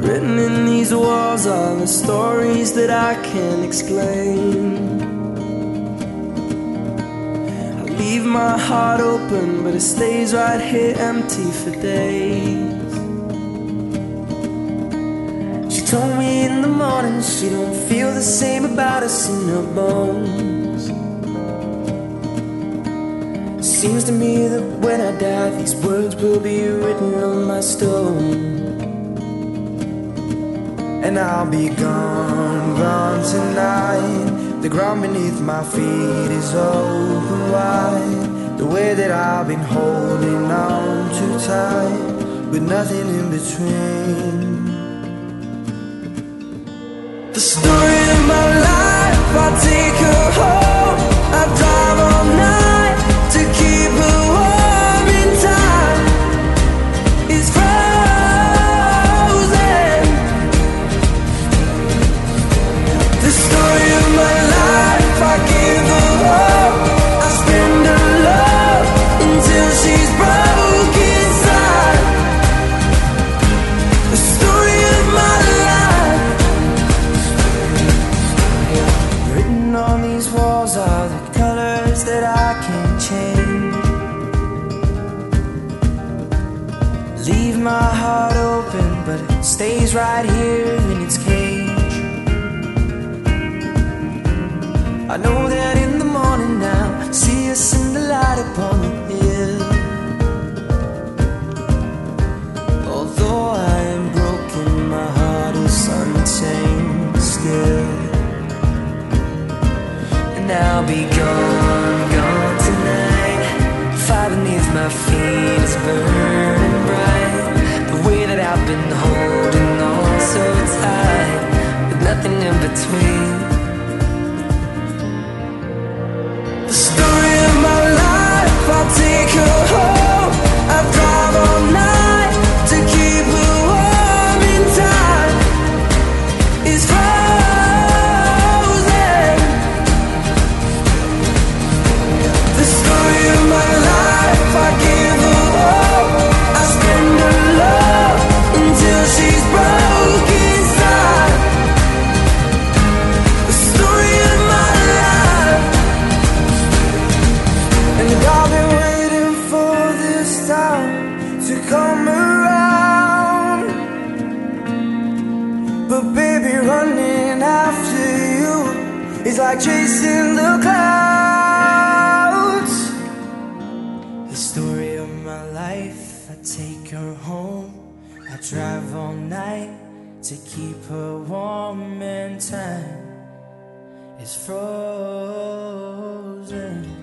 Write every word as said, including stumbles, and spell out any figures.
Written in these walls are the stories that I can't explain. I leave my heart open, but it stays right here empty for days. She told me in the morning she don't feel the same about us in her bones. Seems to me that when I die, these words will be written on my stone. And I'll be gone, gone tonight. The ground beneath my feet is open wide. The way that I've been holding on too tight, with nothing in between. The story of my life, I take her home. I drive all night to keep her warm in time. It's frozen. The story of my life, I give her hope. I spend her love until she's broke inside. The story of my life. Written on these walls are the colors that I can't change. Leave my heart open, but it stays right here in its cage. I know that in the morning now, see us in the light upon the hill. Although I am broken, my heart is untamed still. And I'll be gone, gone tonight. Fire beneath my feet is burning bright. The way that I've been holding on so tight, with nothing in between. The story of my life, I'll take her home. I drive all night to keep her warm in time. It's frozen. The story of my life, I give her hope. I spend her love until she's broke inside. The story of my life. And I've been waiting for this time to come around. But baby, running after you is like chasing the clouds. The story of my life, I take her home. I drive all night to keep her warm, and time is frozen.